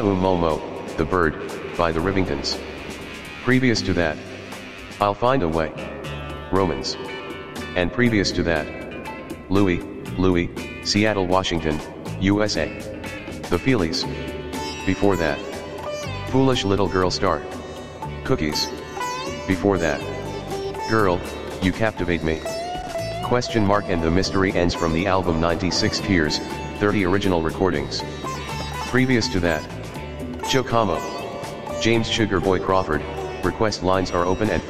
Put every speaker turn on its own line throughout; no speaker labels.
Momo, The Bird, by the Rivingtons. Previous to that, I'll Find a Way. Romans. And previous to that, Louie, Seattle, Washington, USA. The Feelies. Before that, Foolish Little Girl Star. Cookies. Before that, Girl, You Captivate Me. ? And the mystery ends from the album 96 Tears, 30 original recordings. Previous to that, Chocamo. James Sugarboy Crawford. Request lines are open at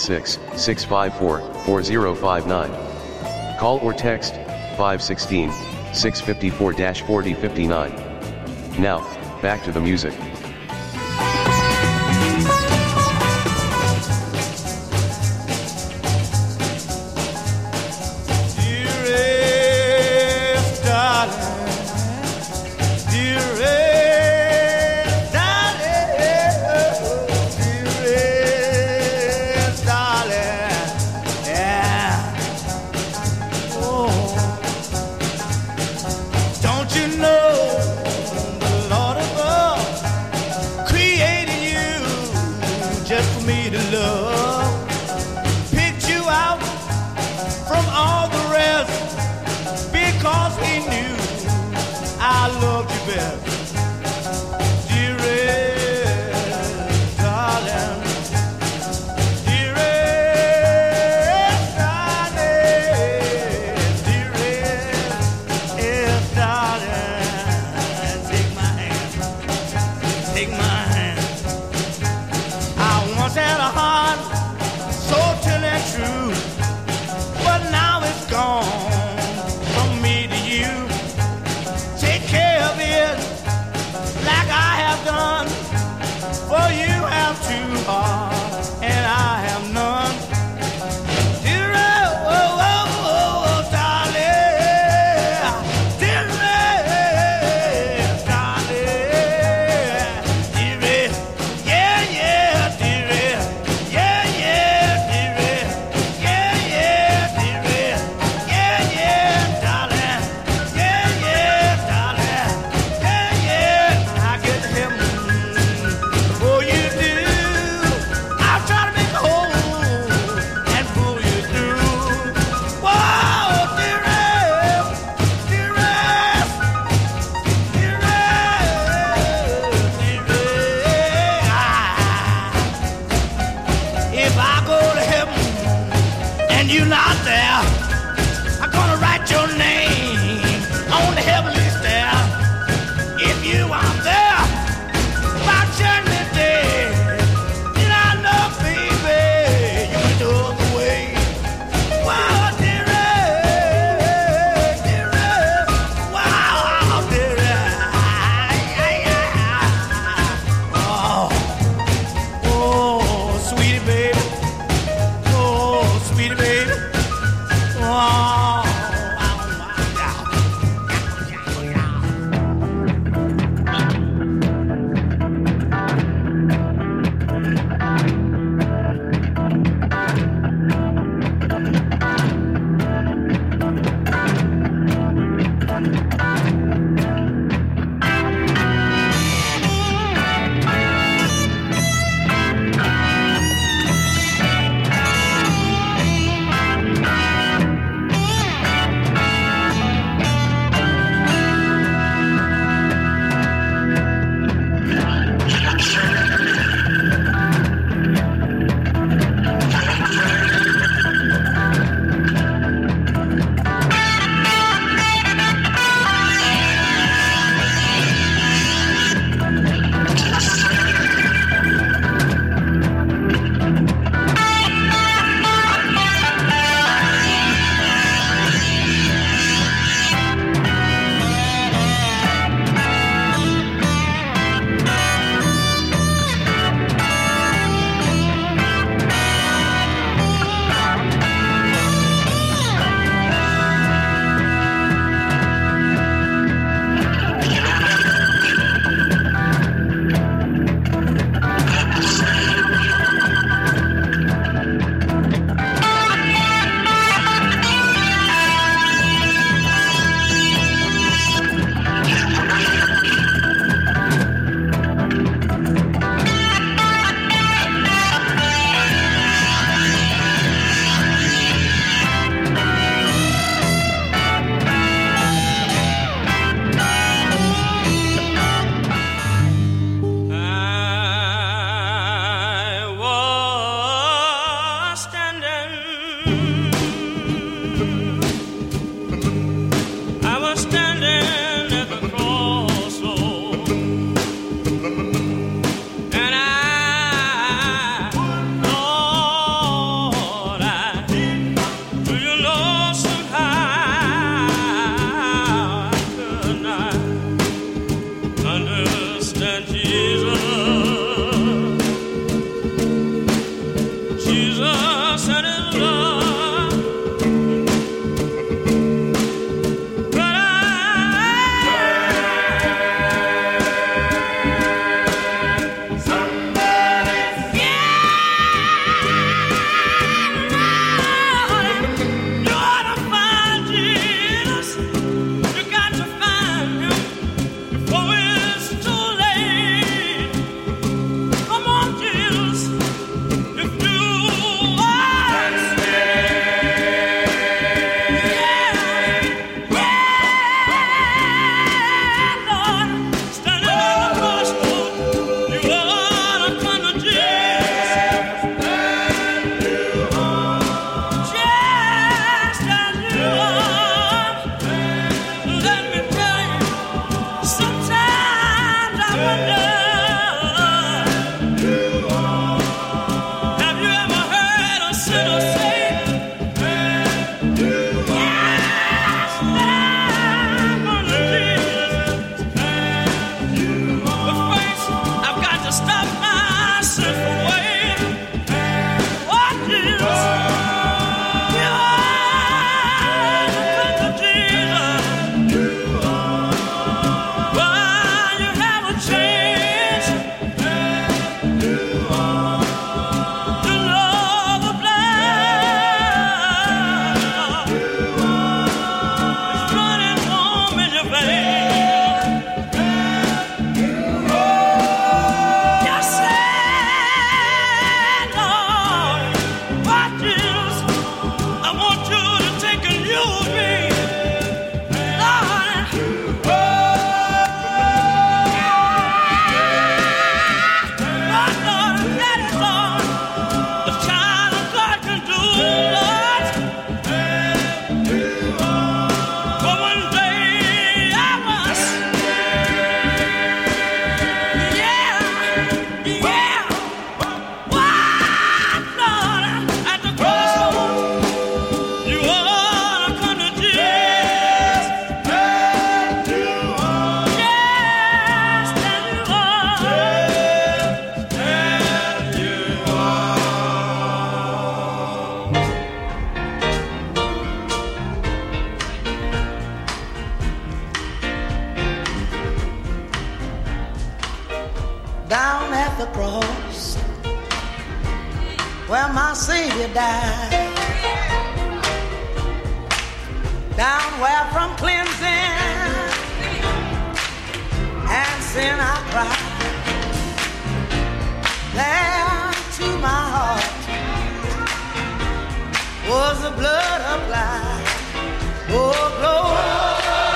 516-654-4059. Call or text 516-654-4059. Now, back to the music.
Down at the cross where my Savior died, down where from cleansing and sin I cried, there to my heart was the blood applied. Oh, glory.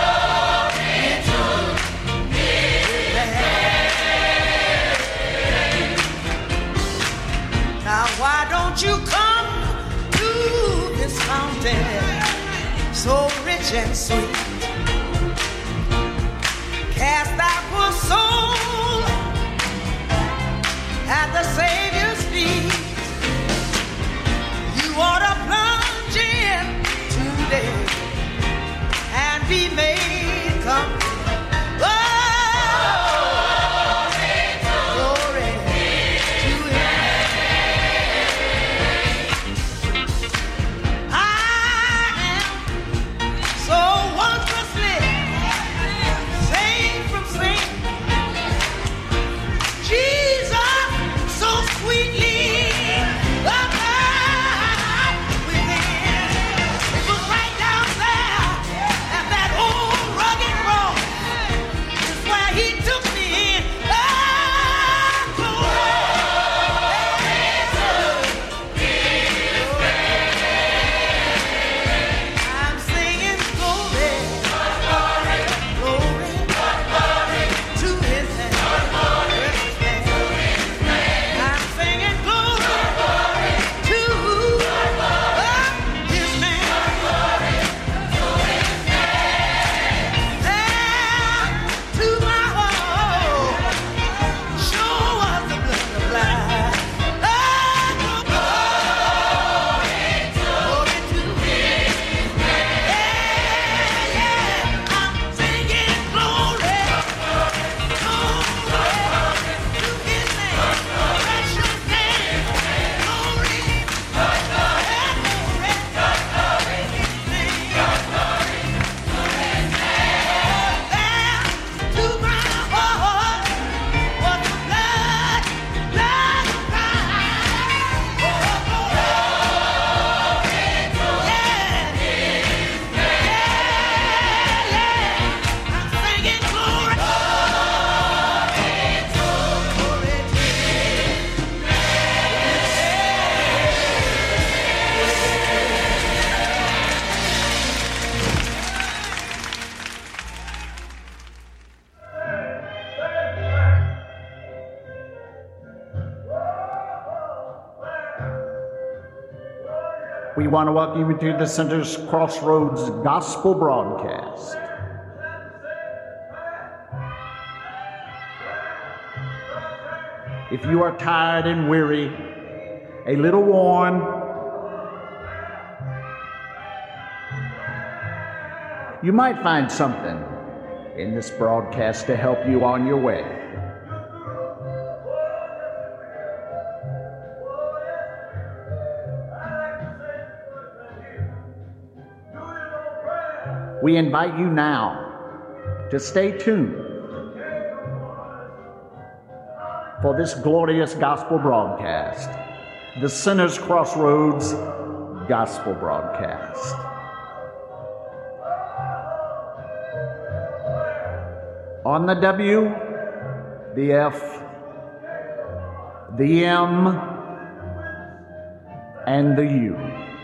Now why don't you come to this fountain, so rich and sweet? Cast out your soul at the Savior's feet. You ought to plunge in today and be made complete.
We want to welcome you to the Center's Crossroads Gospel Broadcast. If you are tired and weary, a little worn, You might find something in this broadcast to help you on your way. We invite you now to stay tuned for this glorious gospel broadcast, the Sinners Crossroads Gospel Broadcast. On the W, the F, the M, and the U.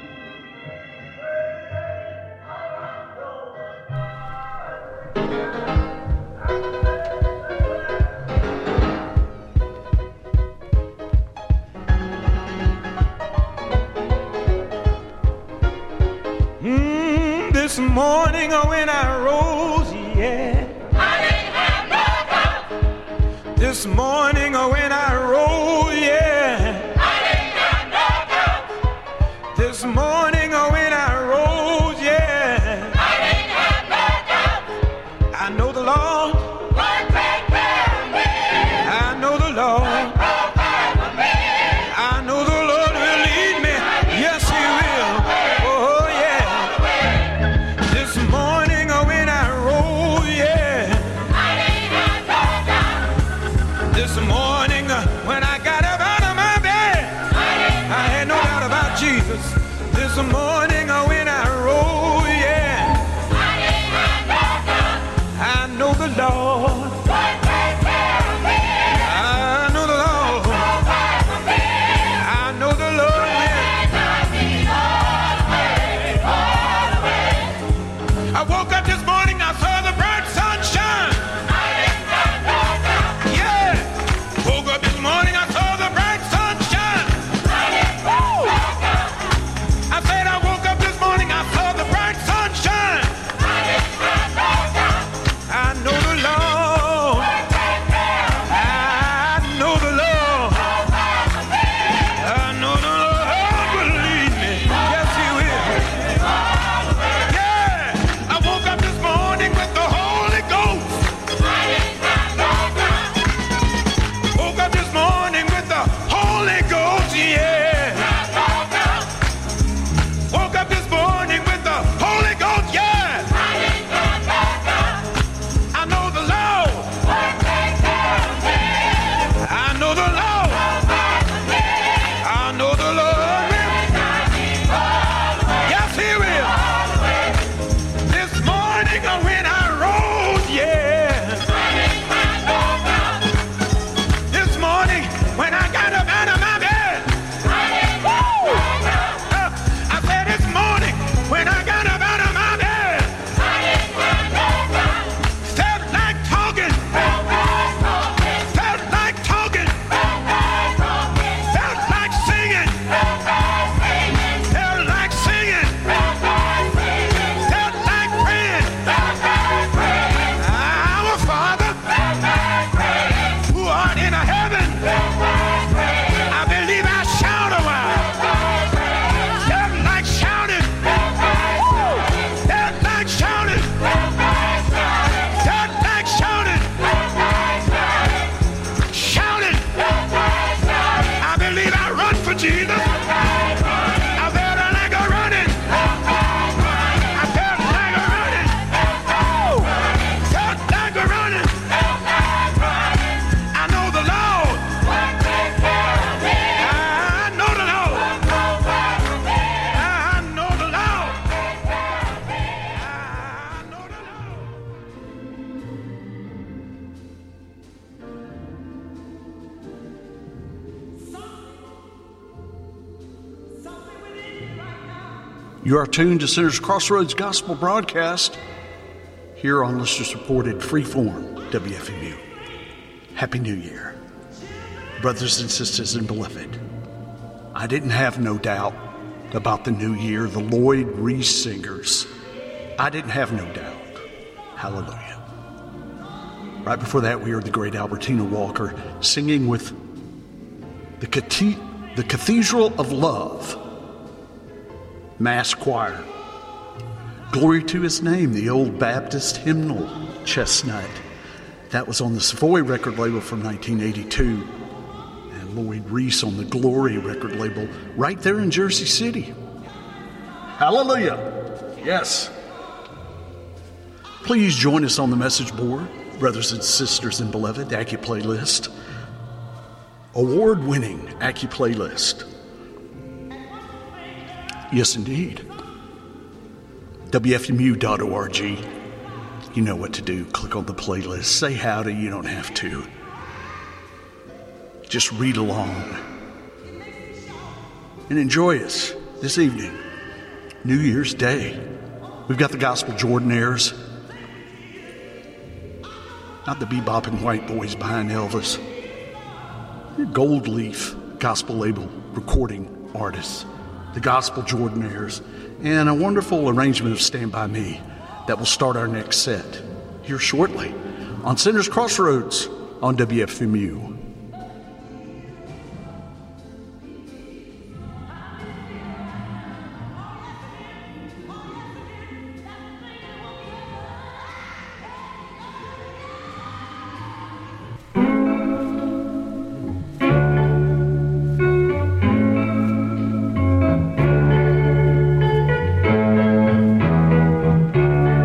This morning when I rose, yeah,
I didn't have no doubt.
this morning when I rose, yeah,
I didn't have no doubt.
this morning when I rose, yeah,
I didn't have no doubt.
I know the Lord,
Lord, take care of me.
I know the Lord,
Provide for me.
I know the Lord will lead me, yes He will, oh yeah, this morning when I rose, yeah,
I didn't have no doubt.
this morning when I got up out of my bed, I had no doubt about Jesus. This morning when I rose, yeah,
I didn't have no doubt.
I know the Lord,
Lord, take care of me.
I know the Lord,
Provide for me.
I know the Lord will.
Guide me all the way, all the way.
I woke up this morning, I saw the bright sunshine,
I didn't have no doubt.
yeah, woke up this morning, I saw the bright sunshine,
I didn't have no doubt.
I said I woke up this morning, I saw the bright sunshine,
I didn't have no doubt.
I know the Lord,
Lord, take care of me.
I know the Lord,
Provide for me.
I know the Lord will lead me, yes He will, yeah, I woke up this morning with the Holy Ghost,
I didn't have no doubt.
woke up this morning with the Holy Ghost, yeah,
No doubt.
woke up this morning with the Holy Ghost, yeah,
I didn't have no doubt.
I know the Lord,
Lord, take care of me.
I know the Lord,
Provide for me.
I know the Lord will,
Guide me all the way,
yes He will,
all the way.
this morning when I rose, yeah,
I didn't have no doubt.
this morning when I got up out of my bed,
I didn't have no doubt.
I said this morning when I got up out of my bed,
I didn't have no doubt.
felt like talking, felt like talking, felt like singing, felt like singing, felt like praying. Our Father, who art in heaven, I believe I shout a while. Felt like shouting, felt like shouting, felt like shouting, shouting. I believe I run for Jesus. I felt like a running. I felt like a running. Felt like a running. I know the Lord. I know the Lord. I know the Lord. I know the Lord.
You are tuned to Sinners Crossroads Gospel Broadcast here on listener-supported freeform WFMU. Happy New Year. Brothers and sisters and beloved, I didn't have no doubt about the new year, the Lloyd Reese singers. I didn't have no doubt. Hallelujah. Right before that, we heard the great Albertina Walker singing with the Cathedral of Love Mass Choir. Glory to His Name, the old Baptist hymnal, Chestnut. That was on the Savoy record label from 1982. And Lloyd Reese on the Glory record label right there in Jersey City. Hallelujah. Yes. Please join us on the message board, brothers and sisters and beloved, AccuPlaylist. Award-winning AccuPlaylist. Yes, indeed. WFMU.org. You know what to do. Click on the playlist. Say howdy. You don't have to. Just read along. And enjoy us this evening. New Year's Day. We've got the Gospel Jordanaires. Not the bebopping white boys behind Elvis. Gold Leaf gospel label recording artists. The Gospel Jordanaires. And a wonderful arrangement of Stand By Me that will start our next set here shortly on Sinners Crossroads on WFMU.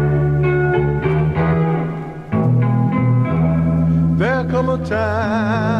Time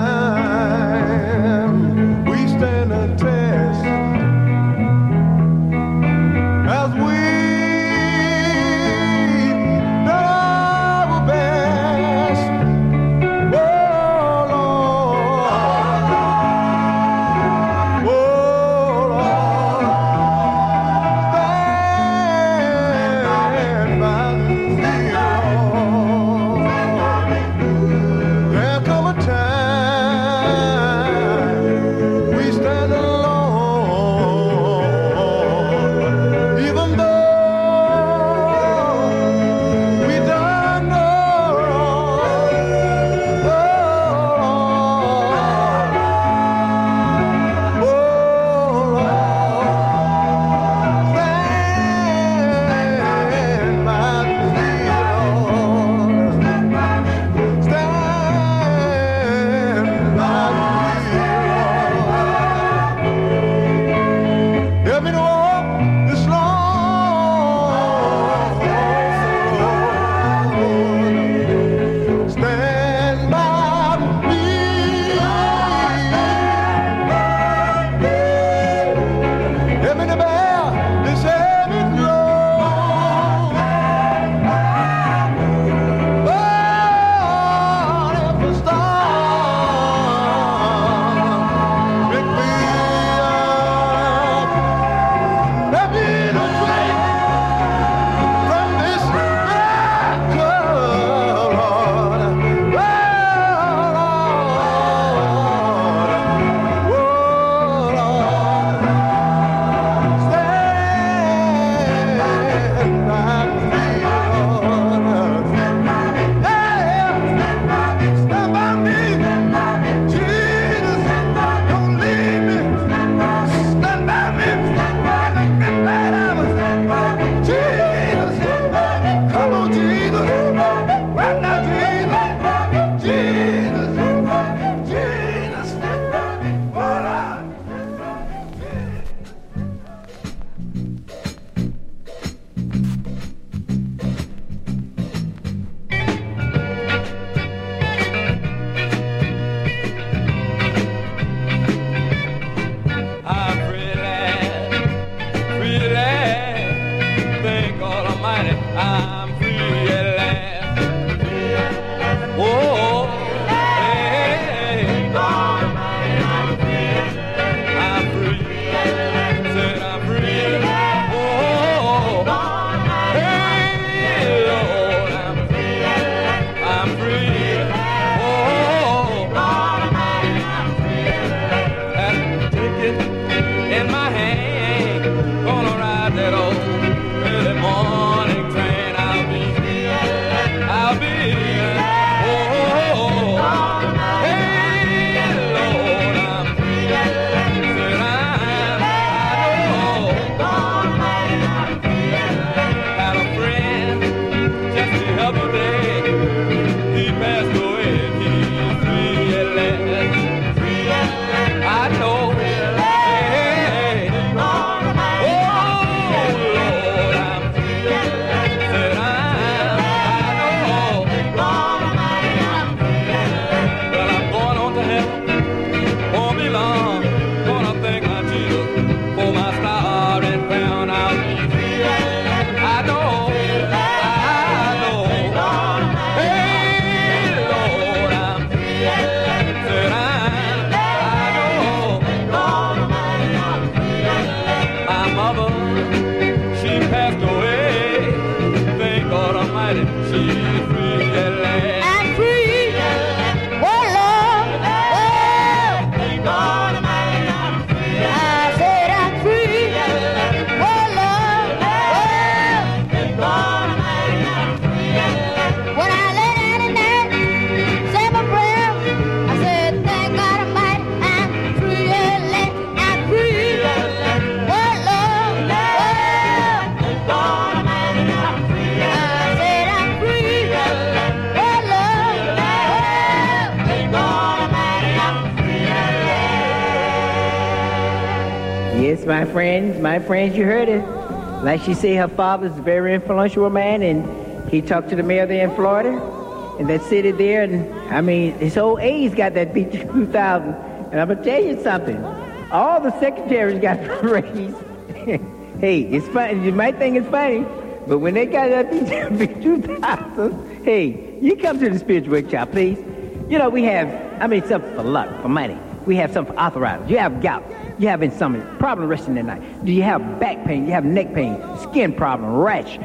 my friends, you heard it. Like she said, her father's a very influential man, and he talked to the mayor there in Florida, and that city there, and I mean, his old age got that B2000, and I'm gonna tell you something. All the secretaries got raised. Hey, it's funny. You might think it's funny, but when they got that B2000, hey, you come to the spiritual workshop, please. You know, we have, something for luck, for money. We have something for arthritis. You have gout. You have insomnia, problem resting at night. Do you have back pain? You have neck pain, skin problem, rash.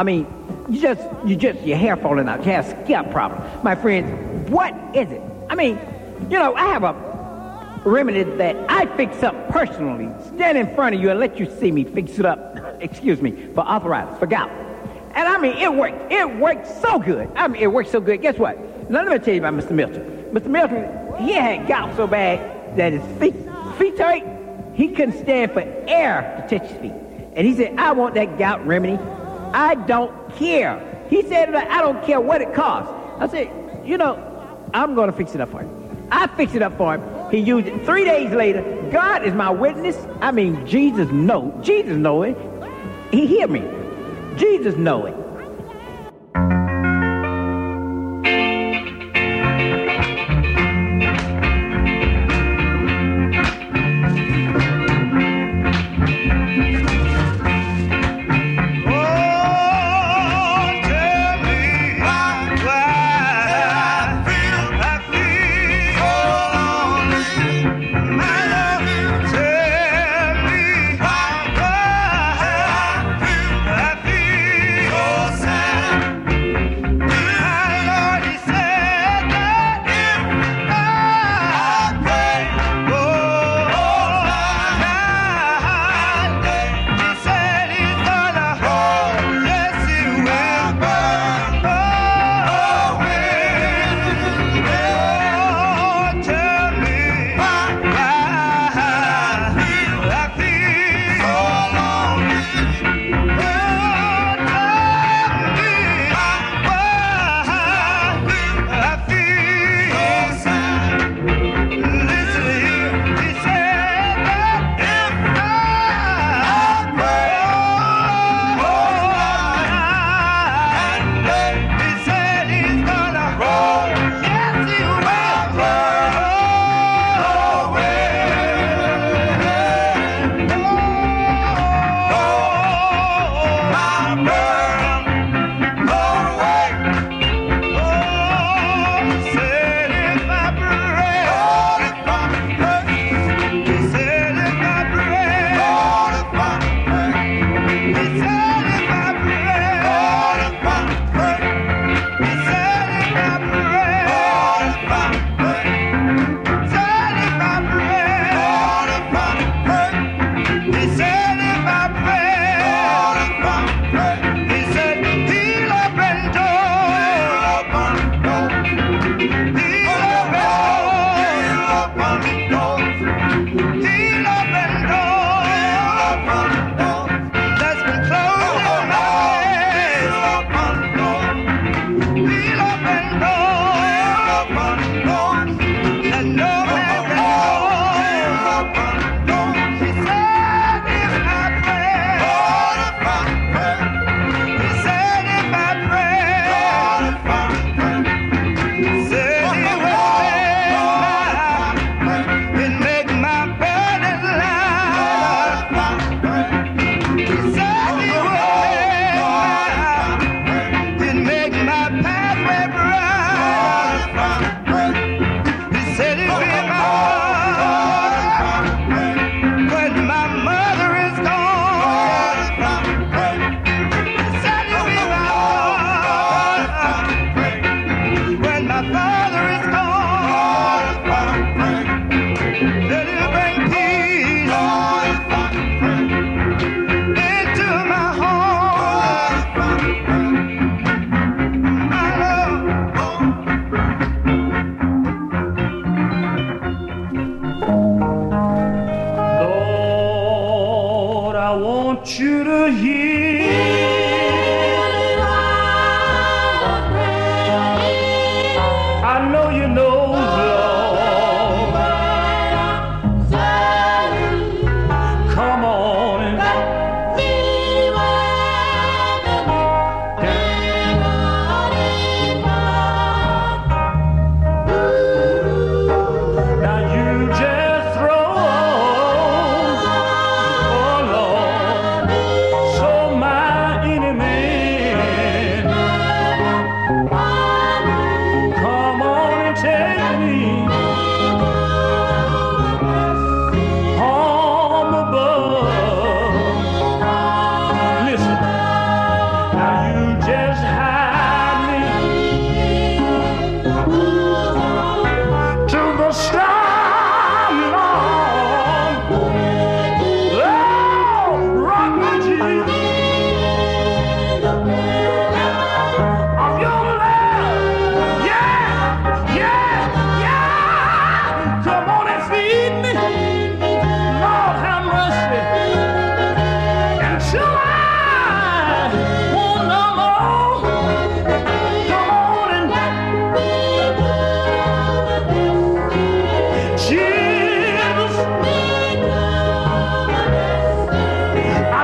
Your hair falling out. You have scalp problem. My friends, what is it? I have a remedy that I fix up personally. Stand in front of you and let you see me fix it up. For arthritis, for gout. And it worked. It worked so good. It worked so good. Guess what? Now let me tell you about Mr. Milton. Mr. Milton, he had gout so bad that his feet hurt. He couldn't stand for air to touch his feet. And he said, I want that gout remedy. I don't care. He said, I don't care what it costs. I said, I'm going to fix it up for him. I fixed it up for him. He used it 3 days later. God is my witness. Jesus know it. He hear me. Jesus know it.
Come on.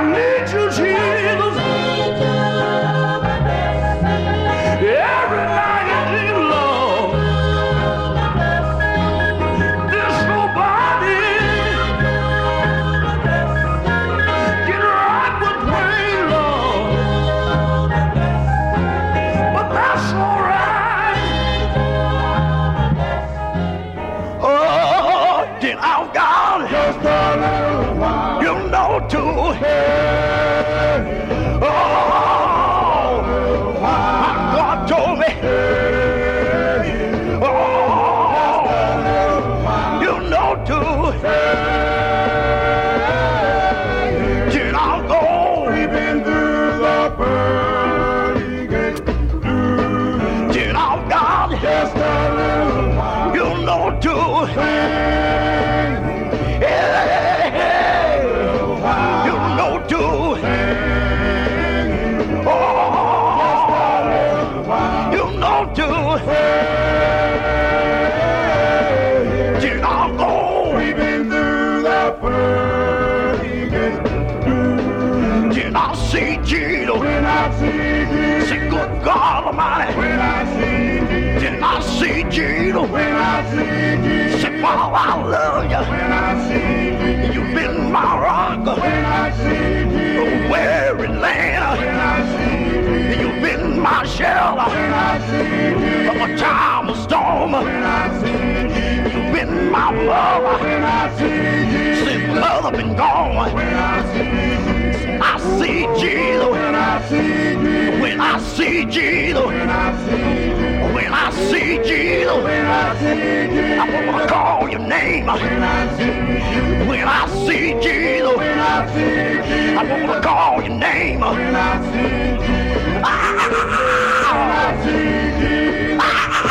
need you, Jesus. Every night and day long. There's nobody can right with pain, Lord. But that's all right. Oh, did our God just a little while? You know too. Oh, my God told me. Oh, you know too. Did I go? We've been through the pearly gate. Did our God just a little while? You know too. You know too. Oh, you know too. Did I go? We've been through the pearly gate. Did I see Jesus? When I see Jesus. Say, good God Almighty. When I see Jesus. Did I see Jesus? When I see Jesus. Say, Father, I love you. When I see Jesus. You've been my rock. When I see Jesus. Weary land. When I see Jesus. You've been my shelter. When I see Jesus. From a time of storm. When I see Jesus. You've been my mother. When I see Jesus. Since mother been gone. When I see Jesus. I see Jesus. When I see Jesus. When I see Jesus. When I see Jesus. When I see Jesus. When I see Jesus. I wanna call your name. When I see Jesus. When I see Jesus. When I see Jesus. I wanna call your name. When I see Jesus. When I see Jesus.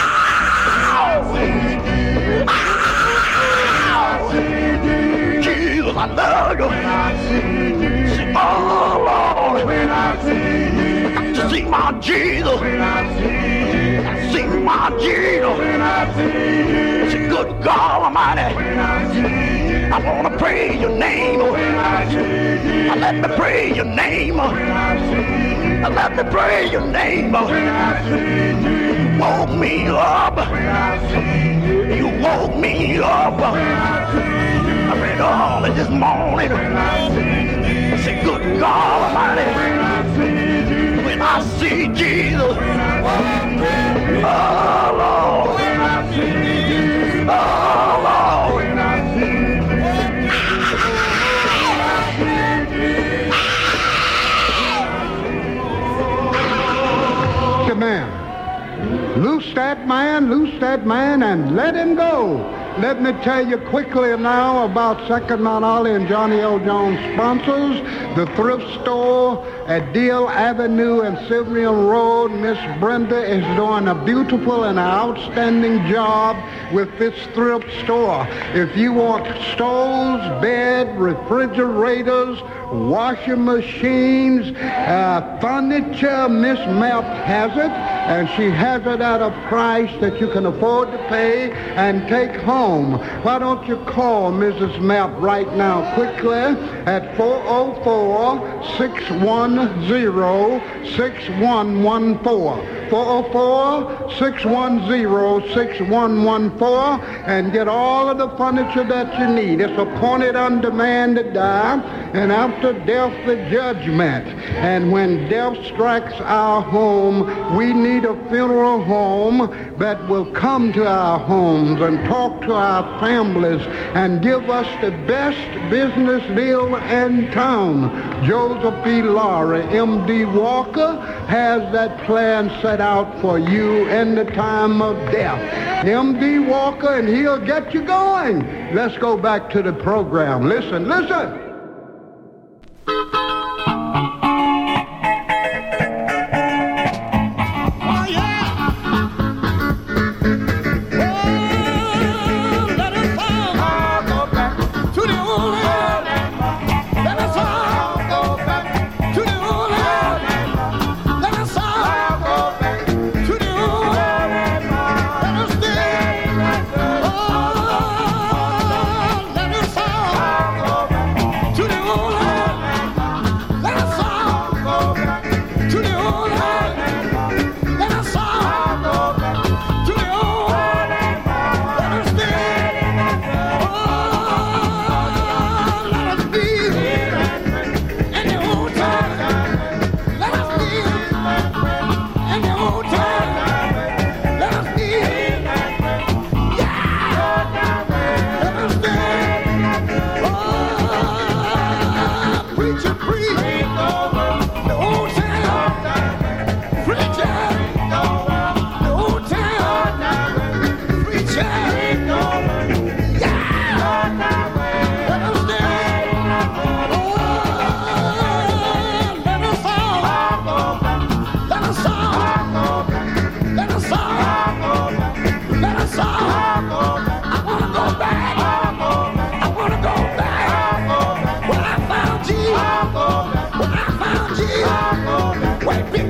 Jesus, I love you. When I see Jesus. Oh Lord. When I see Jesus. To see my Jesus. When I see Jesus. See my Jesus. When I see Jesus. Say, good God Almighty. When I see Jesus. I wanna praise your name. When I see Jesus. Let me praise your name. When I see Jesus. Let me praise your name. When I see Jesus. Woke me up. When I see Jesus. You woke me up. When I see Jesus. I read all of this morning. When I see Jesus. Say, good God Almighty. When I see Jesus. When I see Jesus. When I see Jesus. Oh Lord. When I see Jesus. Oh Lord. When I see
The man. Loose that man, and let him go. Let me tell you quickly now about Second Mount Olive and Johnny L. Jones sponsors. The thrift store at Deal Avenue and Sylvian Road. Miss Brenda is doing a beautiful and outstanding job with this thrift store. If you want stoves, bed, refrigerators, washing machines, furniture, Miss Map has it, and she has it at a price that you can afford to pay and take home. Why don't you call Mrs. Map right now quickly at 404-610-6114. 404-610-6114 and get all of the furniture that you need. It's appointed unto man to die, and after death the judgment. And when death strikes our home, we need a funeral home that will come to our homes and talk to our families and give us the best business deal in town. Joseph B. Laurie, M.D. Walker, has that plan set out for you in the time of death. M.D. Walker, and he'll get you going. Let's go back to the program. Listen.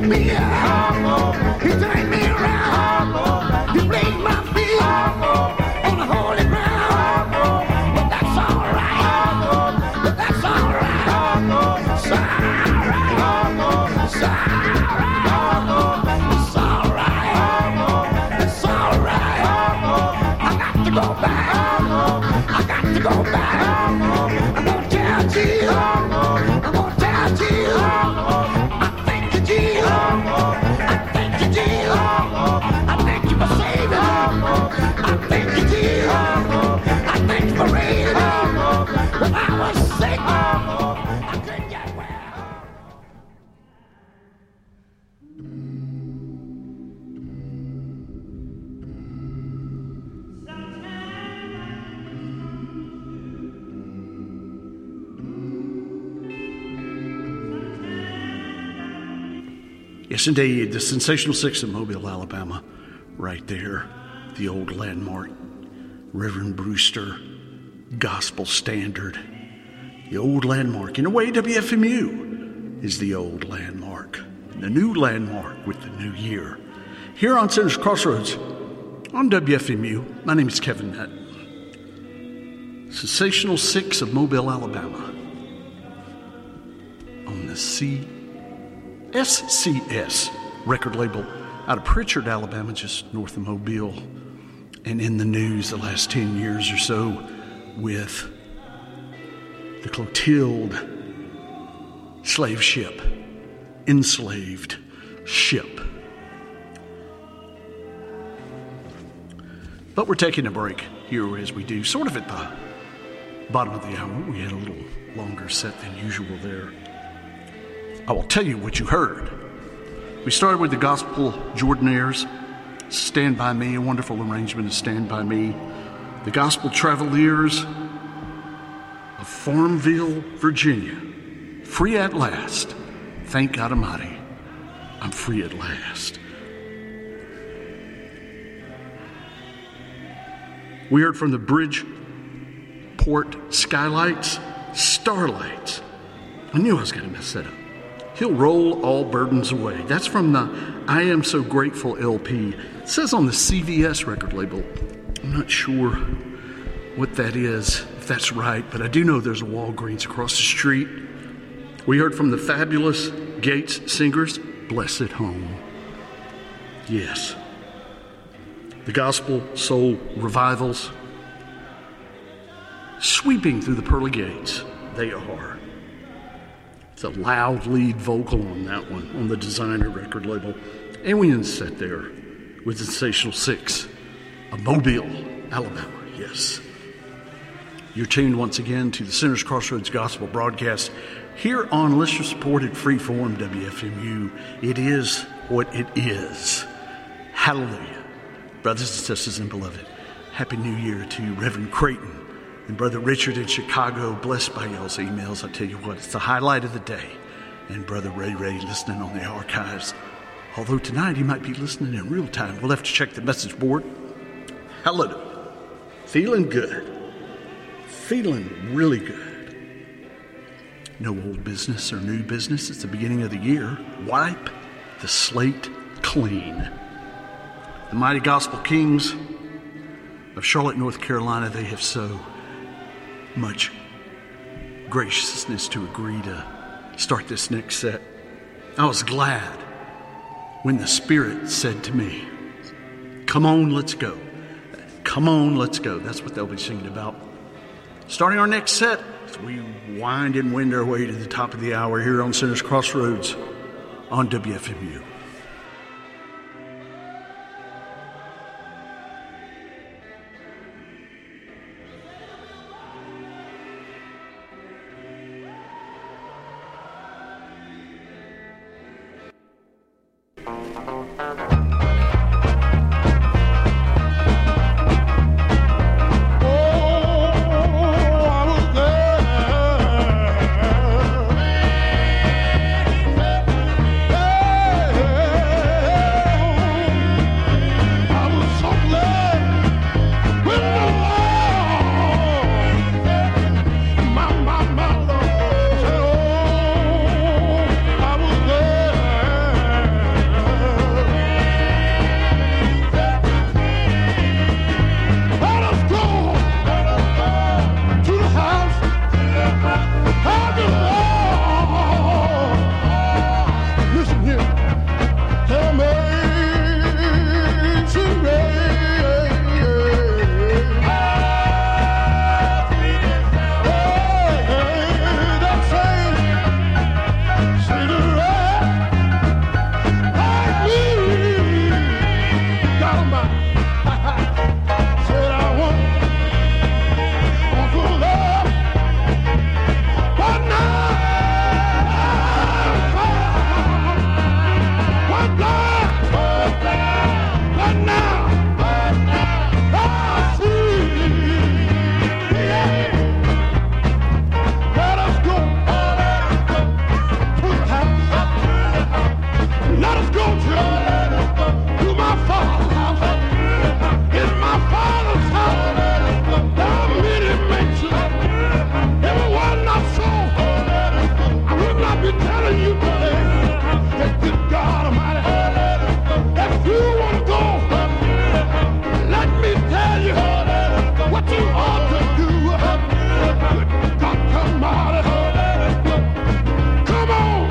me out. He turned me around. He placed my feet on the holy ground. But that's all right. But that's all right. It's all right. It's all right. It's all right. It's all right. I got to go back. I got to go back. I'm gonna tell Jesus. I'm gonna tell Jesus. I thank you, Jesus. I thank you, Jesus. I thank you for saving me. I thank you, Jesus. I thank you for raising me. When I was sick, I couldn't get well.
Yes, indeed, the Sensational Six of Mobile, Alabama, right there, the old landmark, Reverend Brewster, Gospel Standard, the old landmark. In a way, WFMU is the old landmark, the new landmark with the new year. Here on Sinners Crossroads, on WFMU, my name is Kevin Nutt. Sensational Six of Mobile, Alabama, on the SCS record label out of Pritchard, Alabama, just north of Mobile, and in the news the last 10 years or so with the Clotilde slave ship, enslaved ship. But we're taking a break here as we do, sort of at the bottom of the hour. We had a little longer set than usual there. I will tell you what you heard. We started with the Gospel Jordanaires, Stand By Me, a wonderful arrangement of Stand By Me. The Gospel Traveliers of Farmville, Virginia, Free at Last. Thank God Almighty, I'm free at last. We heard from the Bridgeport Skylights, Starlights. I knew I was going to mess that up. He'll roll all burdens away. That's from the I Am So Grateful LP. It says on the CVS record label. I'm not sure what that is, if that's right, but I do know there's a Walgreens across the street. We heard from the fabulous Gates Singers, Blessed Home. Yes. The Gospel Soul Revivals, sweeping through the pearly gates. They are. It's a loud lead vocal on that one, on the Designer record label. And we sat there with Sensational Six of Mobile, Alabama. Yes. You're tuned once again to the Sinners Crossroads Gospel broadcast here on listener-supported freeform WFMU. It is what it is. Hallelujah. Brothers and sisters and beloved, Happy New Year to Reverend Creighton and Brother Richard in Chicago. Blessed by y'all's emails. I tell you what, it's the highlight of the day. And Brother Ray listening on the archives. Although tonight he might be listening in real time. We'll have to check the message board. Hallelujah. Feeling good. Feeling really good. No old business or new business. It's the beginning of the year. Wipe the slate clean. The mighty Gospel Kings of Charlotte, North Carolina, they have so much graciousness to agree to start this next set. I was glad when the Spirit said to me, come on, let's go. Come on, let's go. That's what they'll be singing about. Starting our next set as we wind and wind our way to the top of the hour here on Sinners Crossroads on WFMU.
Oh, I was there. telling you today that good God Almighty, if you want to go, let me tell you what you ought to do. Good God Almighty, come on,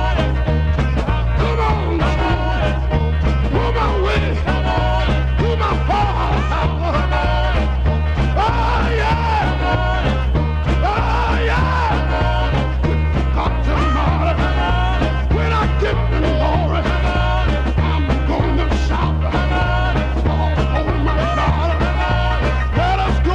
move my way to my Father's house. Oh yeah, oh yeah. Good God Almighty, when I get in glory, I'm gonna shout. Oh my God, let us go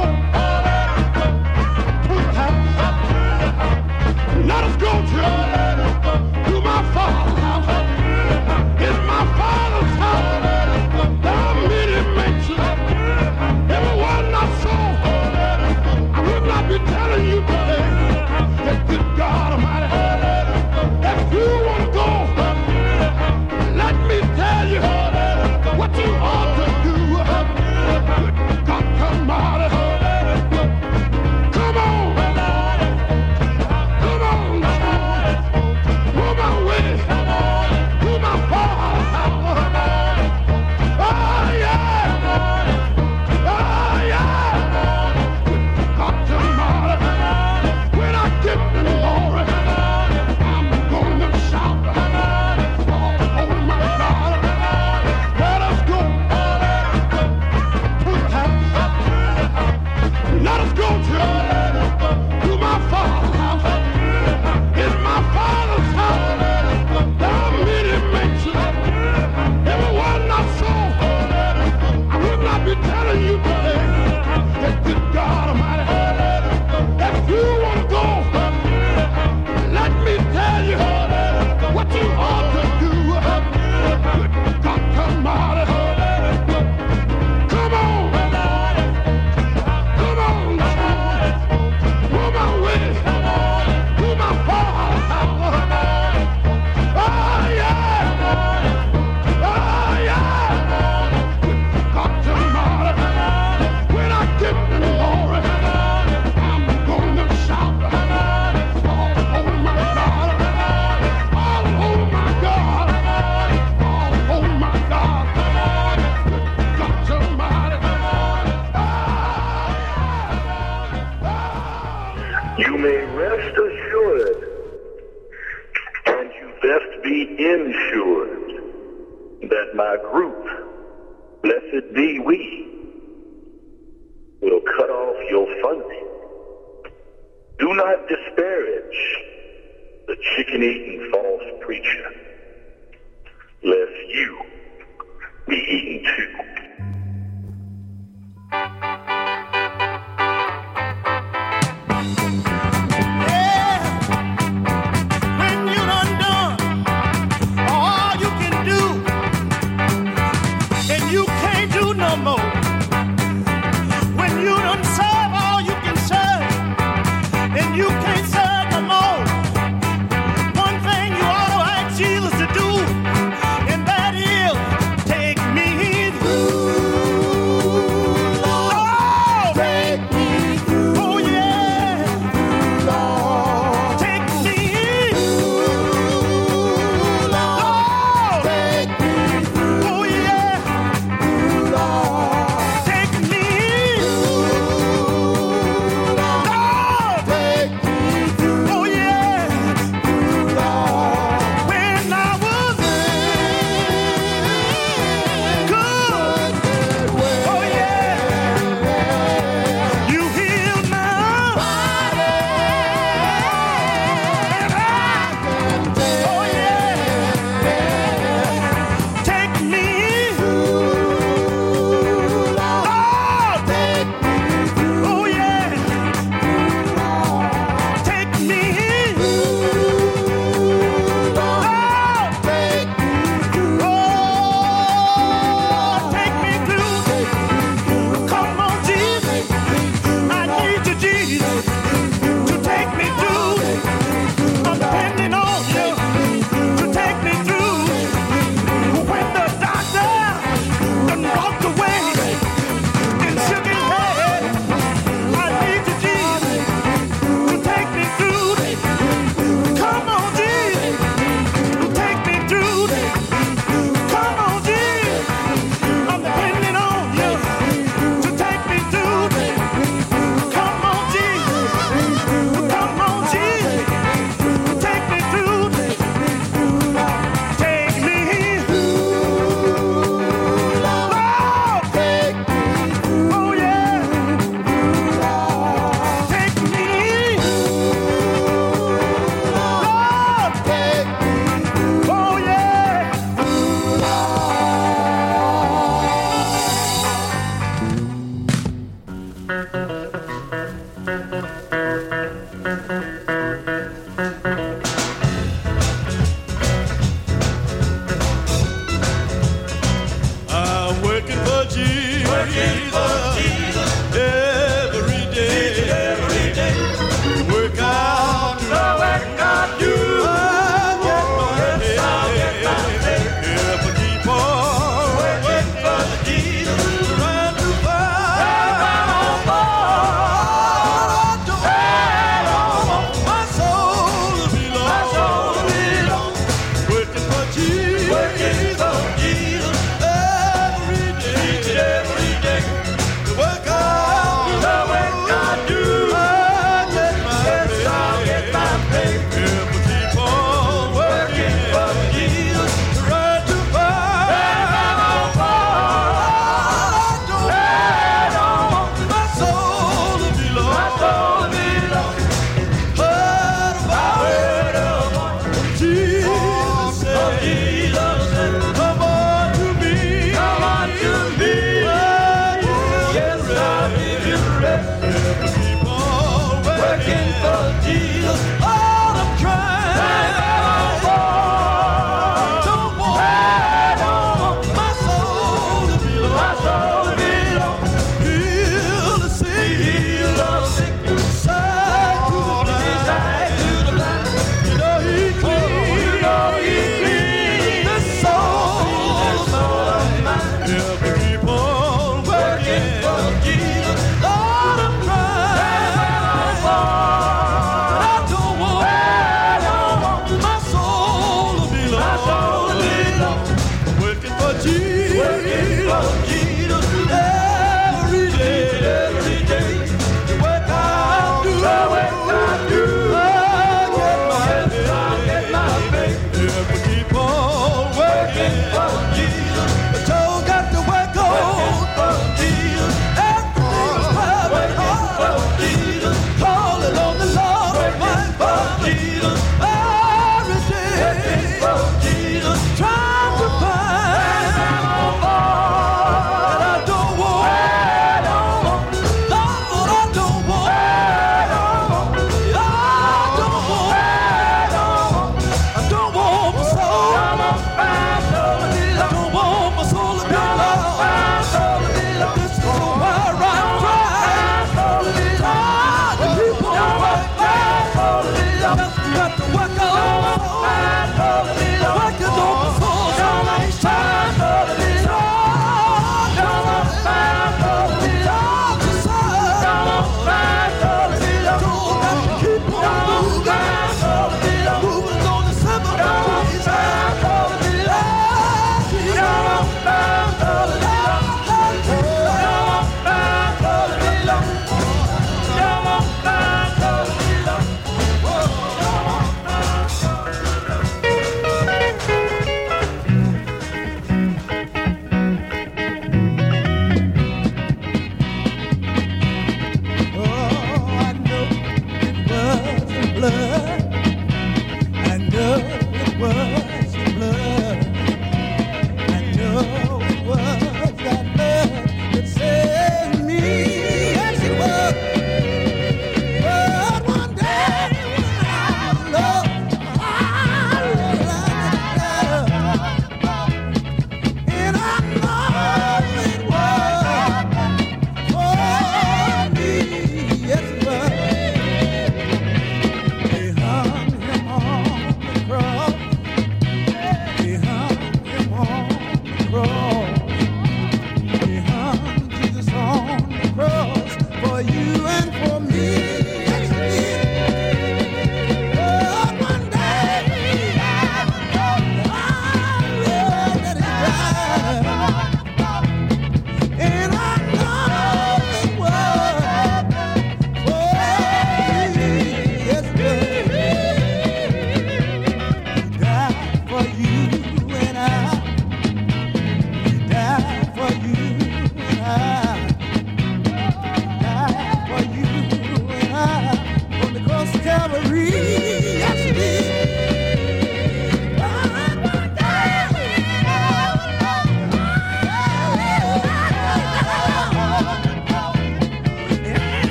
to the house. Let us go to my Father's house. In my Father's house, there are many mansions. Everyone not so. I will not be telling you today that good God Almighty, if you want to go, let me tell you what you ought to do. Good God Almighty, come on, move my way to my Father's house. Oh yeah, oh yeah. Good God Almighty, when I get in glory, I'm gonna shout. Oh my God, let us go to the house. Let us go to my Father's house. In my Father's house, there are many mansions. Everyone not so. I will not be telling you today that good God Almighty, if you want to go, let me tell you what you ought to do. Good God Almighty, come on, move my way to my Father's house. Oh yeah, oh yeah. Good God Almighty, when I get in glory, I'm gonna shout. Oh my God, oh my God, oh my God. Good God Almighty.
You may rest assured, and you best be ensured, that my group, blessed be we, will cut off your funding. Do not disparage the chicken-eating false preacher, lest you be eaten too.
When you done all you can do, and you can't do no more. When you done serve all you can serve, and you can't serve no more. One thing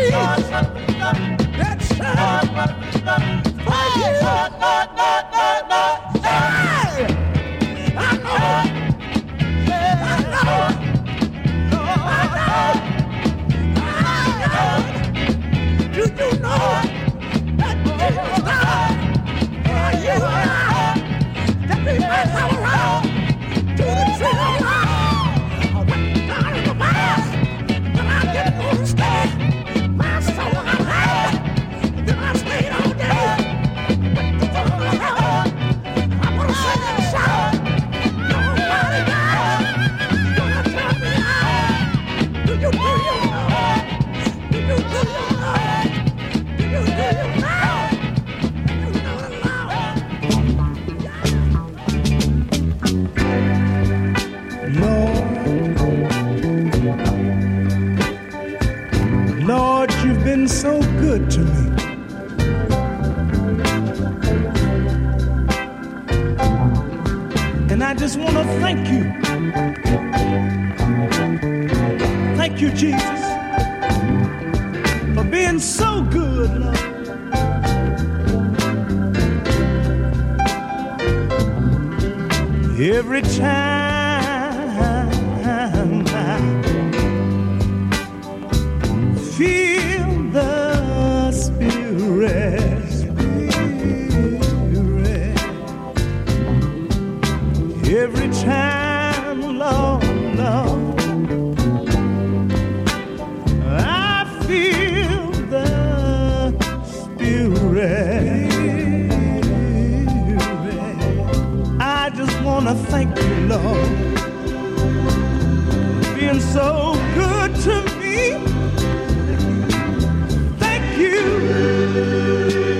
Jesus. That's time. Thank you. Hey! I know. Do you know that Jesus died for you and I? That we might come around to the tree of life. I went down in the past, but I didn't understand. My soul got high, then I stayed all day. Went to the heaven. I want to sing and shout. Nobody died. Gonna tell me how. Do you know? Do you know?
Lord, you've been so good to me. And I just want to thank you. Thank you, Jesus, for being so good, Lord. Every time I feel the Spirit, every time, Lord, I feel the Spirit. I just want to thank you, Lord, for being so good to me. Thank you.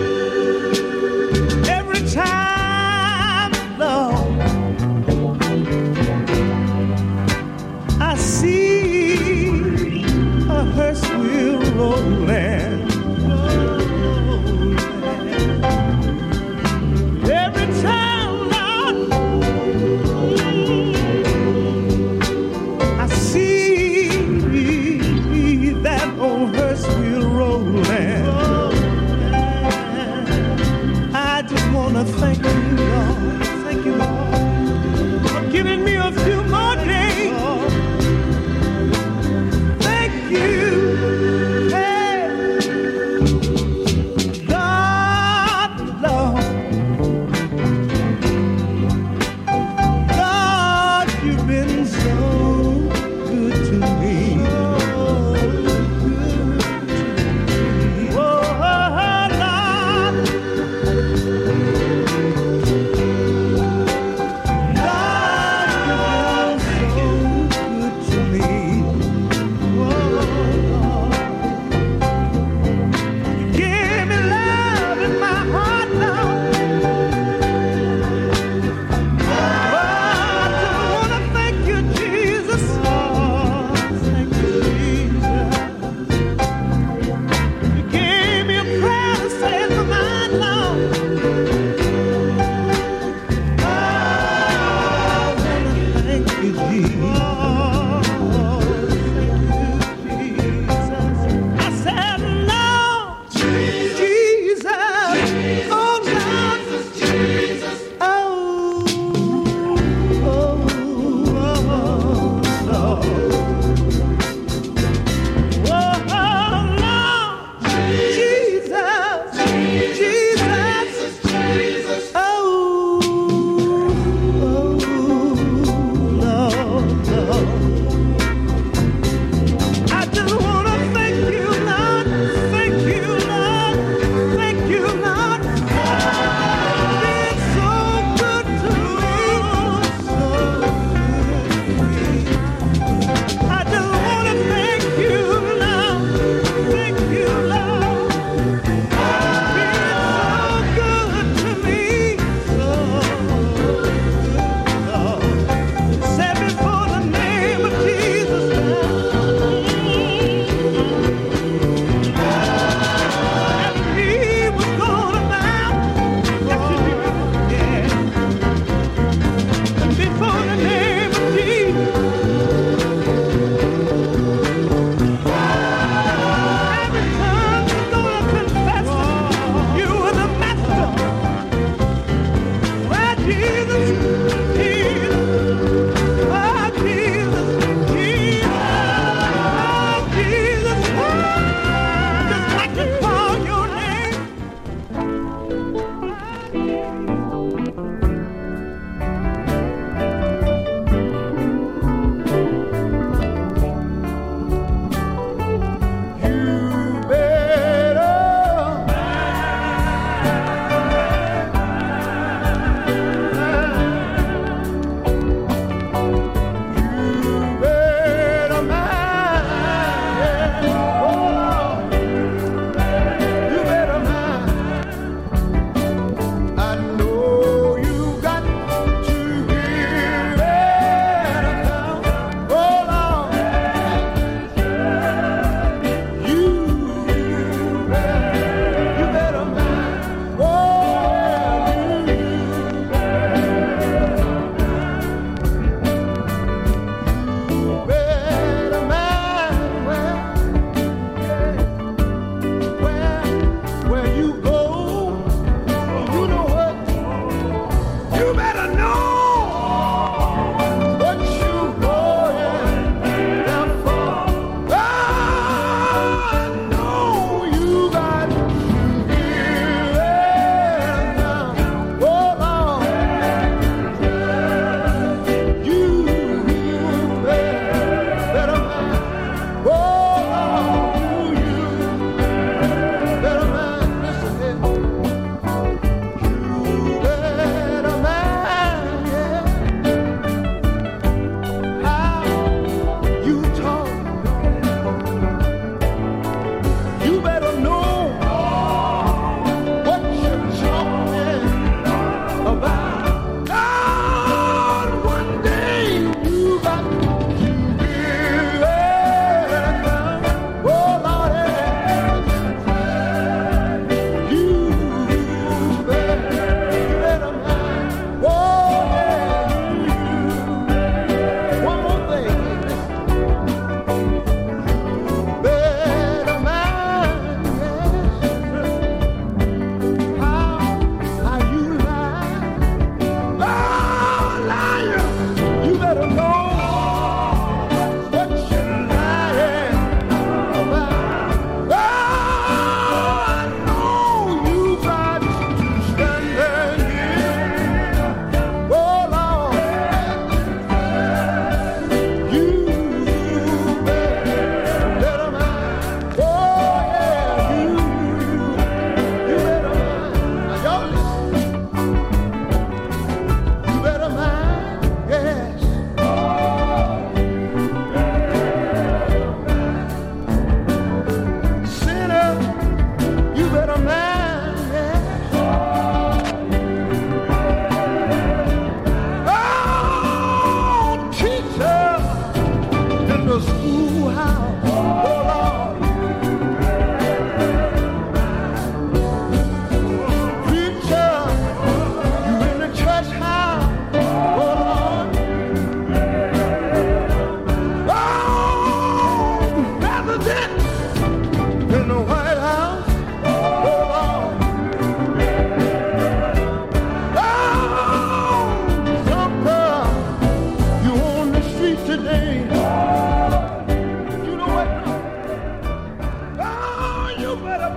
better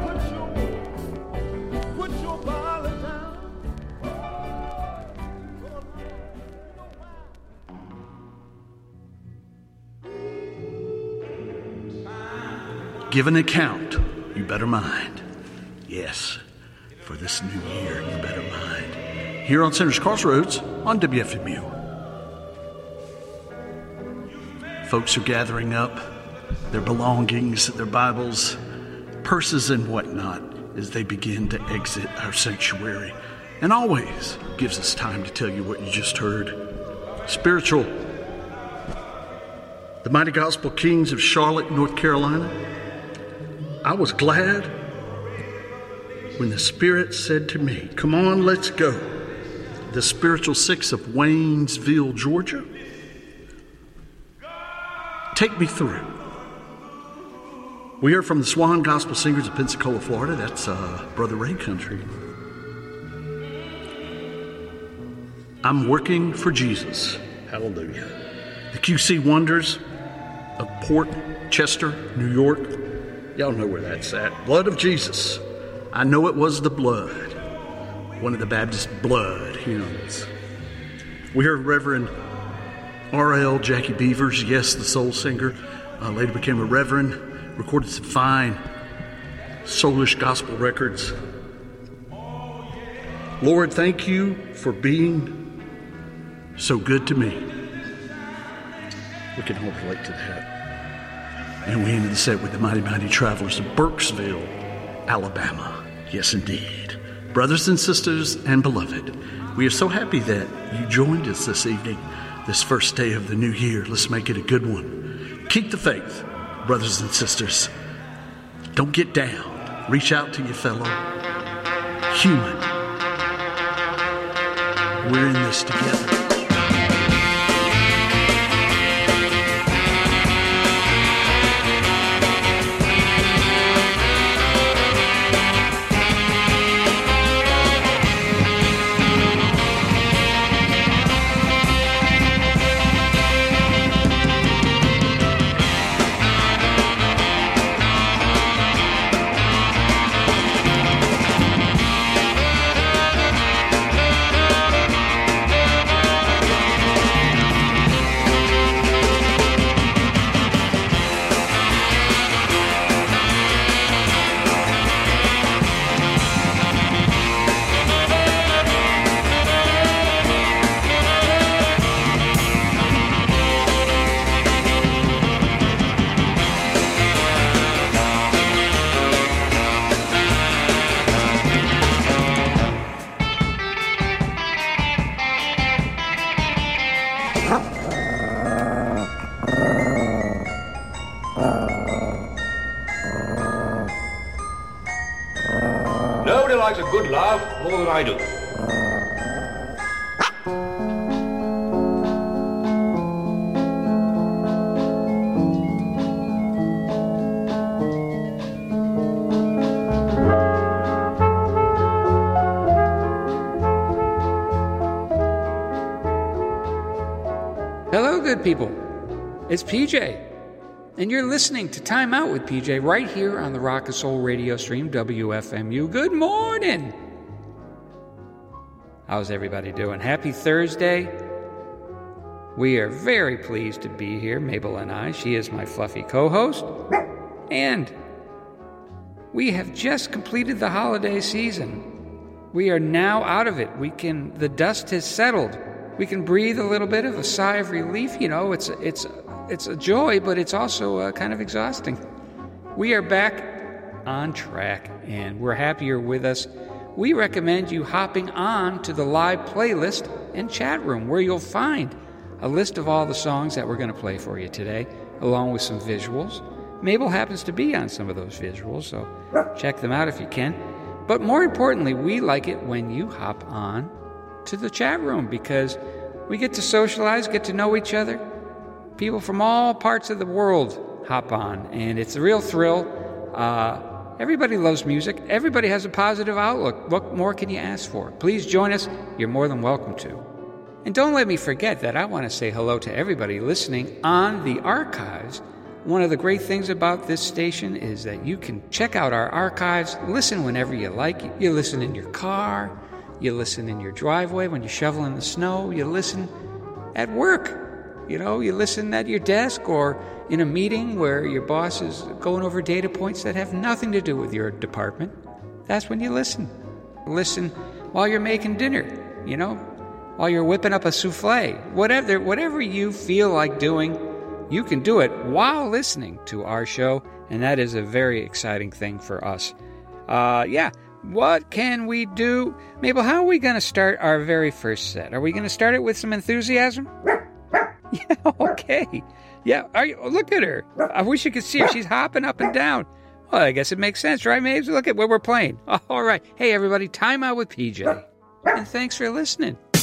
put your ballot down.
Give an account, you better mind. Yes, for this new year, you better mind. Here on Center's Crossroads on WFMU. Folks are gathering up their belongings, their Bibles, purses, and whatnot as they begin to exit our sanctuary. And always gives us time to tell you what you just heard. Spiritual. The Mighty Gospel Kings of Charlotte, North Carolina. I was glad when the Spirit said to me, come on, let's go. The Spiritual Six of Waynesville, Georgia. Take me through. We heard from the Swan Gospel Singers of Pensacola, Florida. That's Brother Ray Country. I'm Working for Jesus. Hallelujah. The QC Wonders of Port Chester, New York. Y'all know where that's at. Blood of Jesus. I know it was the blood. One of the Baptist blood hymns. We heard Reverend R.L. Jackie Beavers, yes, the soul singer. Later became a reverend. Recorded some fine soulish gospel records. Lord, thank you for being so good to me. We can all relate to that. And we ended the set with the Mighty Mighty Travelers of Burkesville, Alabama. Yes, indeed. Brothers and sisters and beloved, we are so happy that you joined us this evening, this first day of the new year. Let's make it a good one. Keep the faith, brothers and sisters. Don't get down. Reach out to your fellow human. We're in this together.
Nobody likes a good laugh more than I do.
Hello, good people. It's PJ, and you're listening to Time Out with PJ right here on the Rock and Soul radio stream, WFMU. Good morning. How's everybody doing? Happy Thursday. We are very pleased to be here, Mabel and I. She is my fluffy co-host. And we have just completed the holiday season. We are now out of it. The dust has settled. We can breathe a little bit of a sigh of relief. You know, it's a joy, but it's also kind of exhausting. We are back on track, and we're happy you're with us. We recommend you hopping on to the live playlist and chat room, where you'll find a list of all the songs that we're going to play for you today, along with some visuals. Mabel happens to be on some of those visuals, so check them out if you can. But more importantly, we like it when you hop on to the chat room, because we get to socialize, get to know each other. People from all parts of the world hop on, and it's a real thrill. Everybody loves music. Everybody has a positive outlook. What more can you ask for? Please join us. You're more than welcome to. And don't let me forget that I want to say hello to everybody listening on the archives one of the great things about this station is that you can check out our archives, listen whenever you like. You listen in your car, you listen in your driveway when you're shoveling the snow, you listen at work. You know, you listen at your desk or in a meeting where your boss is going over data points that have nothing to do with your department. That's when you listen. Listen while you're making dinner, you know, while you're whipping up a souffle. Whatever you feel like doing, you can do it while listening to our show, and that is a very exciting thing for us. What can we do? Mabel, how are we going to start our very first set? Are we going to start it with some enthusiasm? Yeah, okay. Yeah, look at her. I wish you could see her. She's hopping up and down. Well, I guess it makes sense, right, Mabes? Look at what we're playing. All right. Hey, everybody, time out with PJ. And thanks for listening.